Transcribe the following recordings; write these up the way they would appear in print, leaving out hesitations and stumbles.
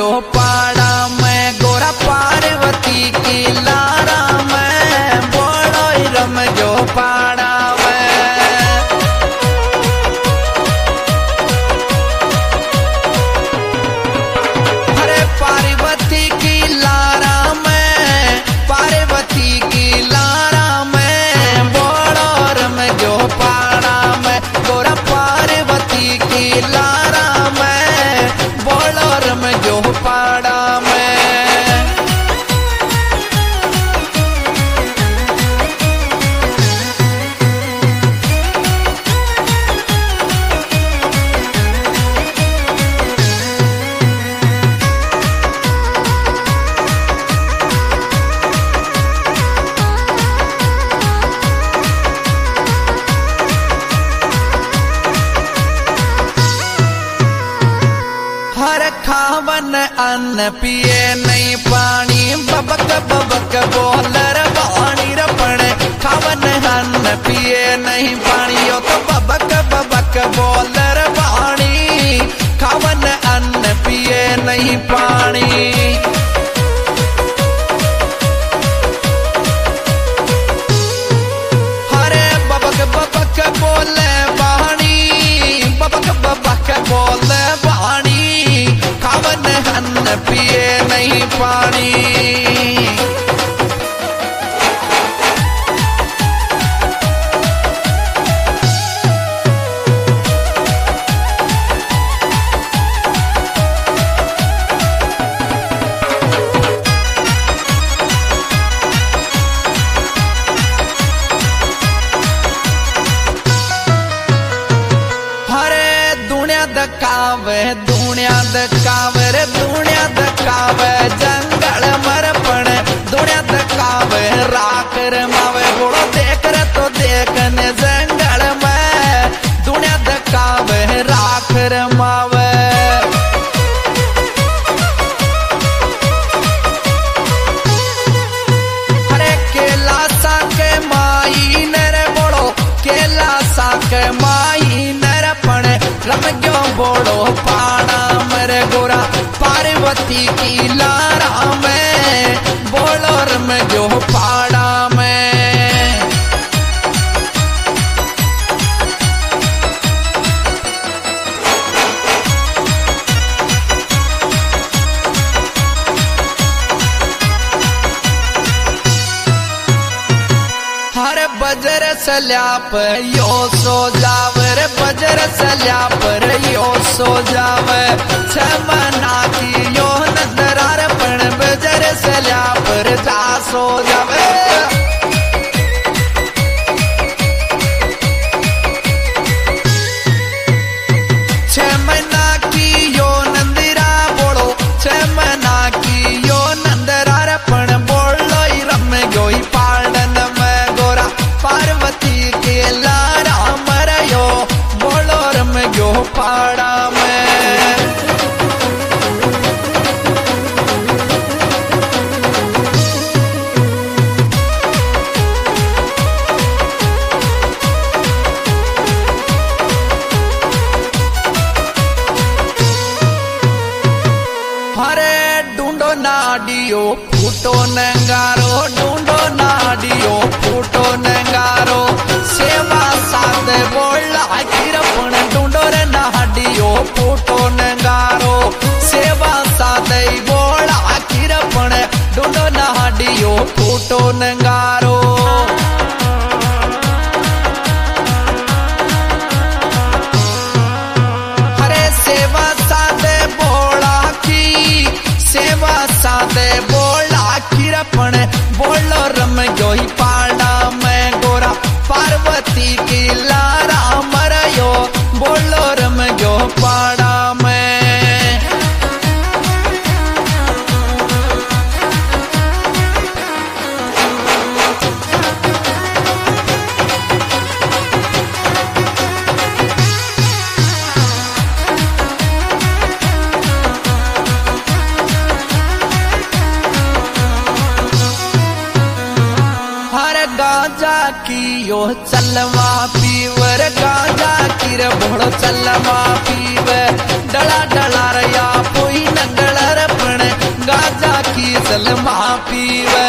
जो पाड़ा में गोरा पार्वती की लारा में बोलो रम जो पाड़ा में। अरे पार्वती की लारा में पार्वती की लारा में बोलो रम जो पाड़ा में गोरा पार्वती की लारा में बोलो रम जो पाड़ा में। हर खावन अन्न पिए नहीं पानी बबक बबक बोलर वाणी रपण खावन अन्न पिए नहीं पानी यो तो बबक बबक बोलर वाणी खावन अन्न पिए नहीं पानी। हरे बबक बबक बोले वाणी बबक बबक बोले वाणी खावन अन्न पिए नहीं पानी। दुनिया दकावे रे दुनिया दकावे जंगल मरपण दुनिया दकावे राख रमावे बोलो देख रे तो देखने जंगल में दुनिया दकावे राख रमावे। अरे केला सा के माई नरे बोलो केला सा के माई नरपण रम क्यों बोलो पाड़ा मेरे गोरा पार्वती की लारा में बोलो रम जो पाड़ा में। हर बजर सल्याप यो सो जावर बजर सल्याप यो सो जावे छमना की यो नजरार पण बजर सल्याप जा सो जावे। छमना की यो नंदरा बोलो छमना की यो नंदरार पण बोलो रम गोई पालन में गोरा पार्वती के लारा मरयो बोलो रम जो पाड़ा में। हरे ढूंढो नाडियो फूटो नंगारो ढूंढो नाडियो फूटो नंगारो सेवा साथ बोला किरपण ढूंढो रे नाडियो फूटो नंगारो सेवा साथ बोला किरपण ढूंढो नाडियो फूटो नंगारो। हरे सेवा साथ बोला की सेवा साथ बोला किरपण बोलो रम जोई पाड़ा में गोरा पार्वती की लारा मरयो बोलो रम जो पाड़ा में। गांजा की यो चलवा पीवर गांजा की रे भोड़ो चलवा पीवे डला डला रया पोई नंगलर पीवे।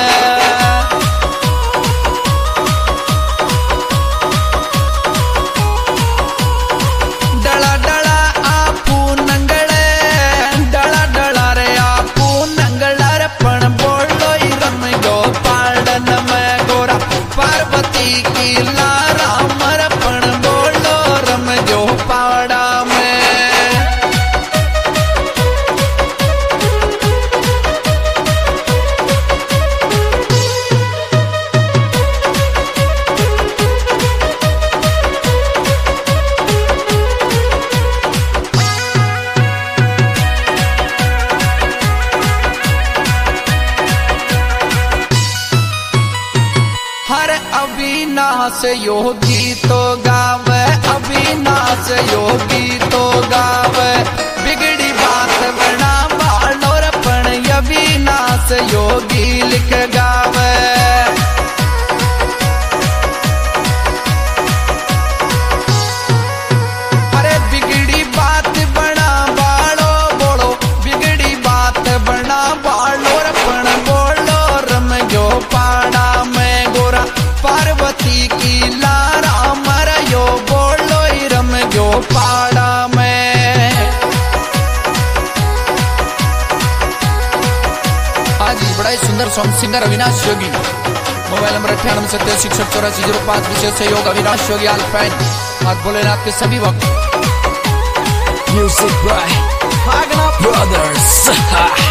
डला डला आपू नंगड़े, डला डला रे आपू नंगड़ा रे पण बोलो ही रम गो पाड़न में गोरा पार्वती की लारा मर पण बोलो रम गो पाड़ा में। हर अविनाश योगी तो गावे, अविनाश योगी तो गावे, बिगड़ी बात बना बालोर पण अविनाश योगी लिख गावे। अरे बिगड़ी बात बना बालो बोलो, बिगड़ी बात बना बालोर पण बोलो रम गो पाड़ा में गोरा पार्वती की लारा मरयो बोलो ही रम गो पाड़ा में। आज बड़ा ही सुंदर song singer Avinash Yogi. Mobile number 98 विशेष सहयोग अविनाश योगी आलफैन। आज भोलेनाथ के सभी वक्त। Music by Brotherz।